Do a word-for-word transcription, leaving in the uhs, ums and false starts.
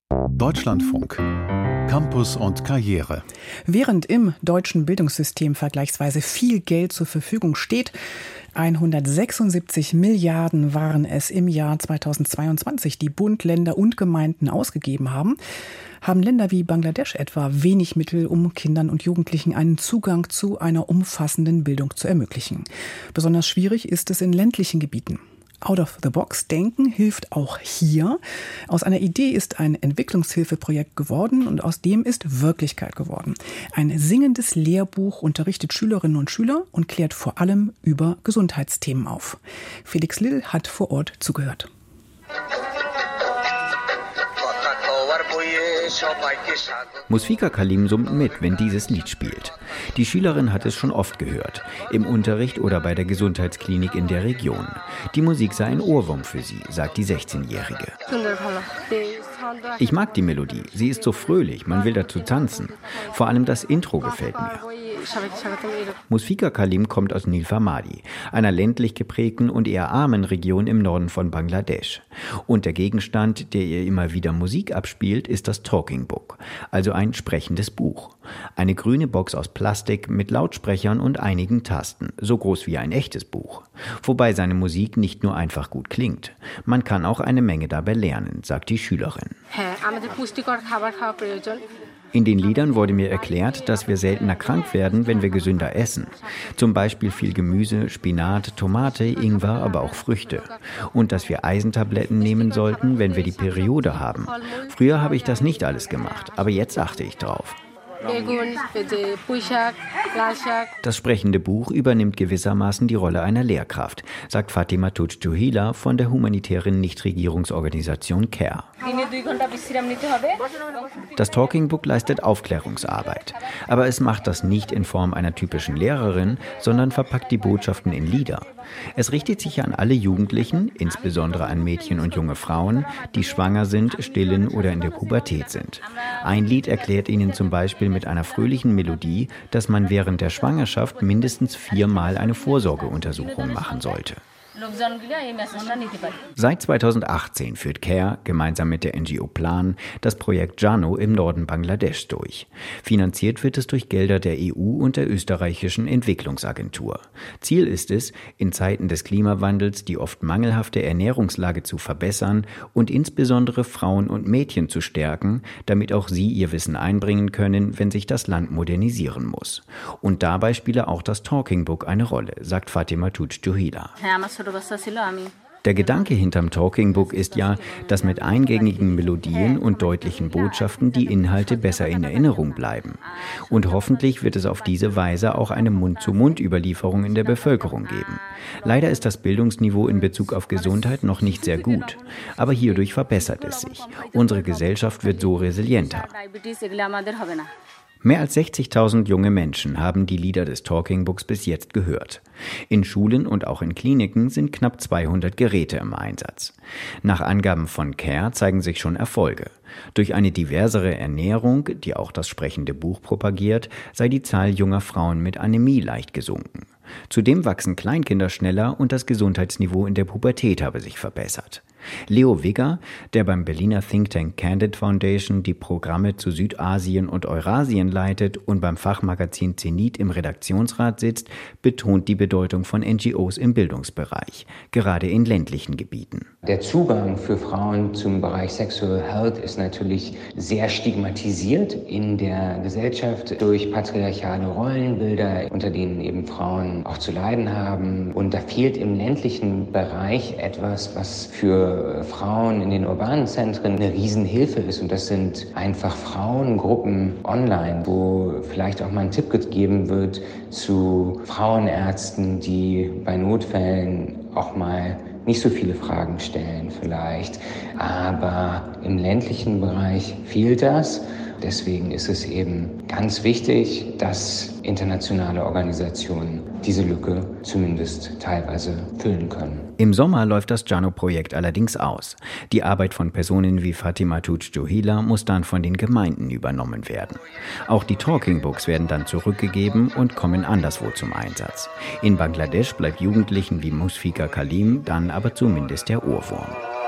Deutschlandfunk. Campus und Karriere. Während im deutschen Bildungssystem vergleichsweise viel Geld zur Verfügung steht, hundertsechsundsiebzig Milliarden waren es im Jahr zweitausendzweiundzwanzig, die Bund, Länder und Gemeinden ausgegeben haben, haben Länder wie Bangladesch etwa wenig Mittel, um Kindern und Jugendlichen einen Zugang zu einer umfassenden Bildung zu ermöglichen. Besonders schwierig ist es in ländlichen Gebieten. Out-of-the-Box-Denken hilft auch hier. Aus einer Idee ist ein Entwicklungshilfeprojekt geworden und aus dem ist Wirklichkeit geworden. Ein singendes Lehrbuch unterrichtet Schülerinnen und Schüler und klärt vor allem über Gesundheitsthemen auf. Felix Lill hat vor Ort zugehört. Musfika Kalim summt mit, wenn dieses Lied spielt. Die Schülerin hat es schon oft gehört, im Unterricht oder bei der Gesundheitsklinik in der Region. Die Musik sei ein Ohrwurm für sie, sagt die sechzehnjährige. Ich mag die Melodie, sie ist so fröhlich, man will dazu tanzen. Vor allem das Intro gefällt mir. Musfika Kalim kommt aus Nilphamadi, einer ländlich geprägten und eher armen Region im Norden von Bangladesch. Und der Gegenstand, der ihr immer wieder Musik abspielt, ist das Talking Book, also ein sprechendes Buch. Eine grüne Box aus Plastik mit Lautsprechern und einigen Tasten, so groß wie ein echtes Buch. Wobei seine Musik nicht nur einfach gut klingt. Man kann auch eine Menge dabei lernen, sagt die Schülerin. In den Liedern wurde mir erklärt, dass wir seltener krank werden, wenn wir gesünder essen. Zum Beispiel viel Gemüse, Spinat, Tomate, Ingwer, aber auch Früchte. Und dass wir Eisentabletten nehmen sollten, wenn wir die Periode haben. Früher habe ich das nicht alles gemacht, aber jetzt achte ich drauf. Das sprechende Buch übernimmt gewissermaßen die Rolle einer Lehrkraft, sagt Fatima Tuj-Juhila von der humanitären Nichtregierungsorganisation CARE. Das Talking Book leistet Aufklärungsarbeit. Aber es macht das nicht in Form einer typischen Lehrerin, sondern verpackt die Botschaften in Lieder. Es richtet sich an alle Jugendlichen, insbesondere an Mädchen und junge Frauen, die schwanger sind, stillen oder in der Pubertät sind. Ein Lied erklärt ihnen zum Beispiel mit einer fröhlichen Melodie, dass man während der Schwangerschaft mindestens viermal eine Vorsorgeuntersuchung machen sollte. Seit zweitausendachtzehn führt CARE gemeinsam mit der N G O Plan das Projekt Jano im Norden Bangladeschs durch. Finanziert wird es durch Gelder der E U und der österreichischen Entwicklungsagentur. Ziel ist es, in Zeiten des Klimawandels die oft mangelhafte Ernährungslage zu verbessern und insbesondere Frauen und Mädchen zu stärken, damit auch sie ihr Wissen einbringen können, wenn sich das Land modernisieren muss. Und dabei spiele auch das Talking Book eine Rolle, sagt Fatima Tuj-Juhila. Der Gedanke hinterm Talking Book ist ja, dass mit eingängigen Melodien und deutlichen Botschaften die Inhalte besser in Erinnerung bleiben. Und hoffentlich wird es auf diese Weise auch eine Mund-zu-Mund-Überlieferung in der Bevölkerung geben. Leider ist das Bildungsniveau in Bezug auf Gesundheit noch nicht sehr gut. Aber hierdurch verbessert es sich. Unsere Gesellschaft wird so resilienter. Mehr als sechzigtausend junge Menschen haben die Lieder des Talking Books bis jetzt gehört. In Schulen und auch in Kliniken sind knapp zweihundert Geräte im Einsatz. Nach Angaben von CARE zeigen sich schon Erfolge. Durch eine diversere Ernährung, die auch das sprechende Buch propagiert, sei die Zahl junger Frauen mit Anämie leicht gesunken. Zudem wachsen Kleinkinder schneller und das Gesundheitsniveau in der Pubertät habe sich verbessert. Leo Wigger, der beim Berliner Think Tank Candid Foundation die Programme zu Südasien und Eurasien leitet und beim Fachmagazin Zenit im Redaktionsrat sitzt, betont die Bedeutung von N G Os im Bildungsbereich, gerade in ländlichen Gebieten. Der Zugang für Frauen zum Bereich Sexual Health ist natürlich sehr stigmatisiert in der Gesellschaft durch patriarchale Rollenbilder, unter denen eben Frauen auch zu leiden haben. Und da fehlt im ländlichen Bereich etwas, was für Frauen in den urbanen Zentren eine Riesenhilfe ist. Und das sind einfach Frauengruppen online, wo vielleicht auch mal ein Tipp gegeben wird zu Frauenärzten, die bei Notfällen auch mal nicht so viele Fragen stellen vielleicht. Aber im ländlichen Bereich fehlt das. Deswegen ist es eben ganz wichtig, dass internationale Organisationen diese Lücke zumindest teilweise füllen können. Im Sommer läuft das Jano-Projekt allerdings aus. Die Arbeit von Personen wie Fatima Tuj-Juhila muss dann von den Gemeinden übernommen werden. Auch die Talking Books werden dann zurückgegeben und kommen anderswo zum Einsatz. In Bangladesch bleibt Jugendlichen wie Musfika Kalim dann aber zumindest der Ohrwurm.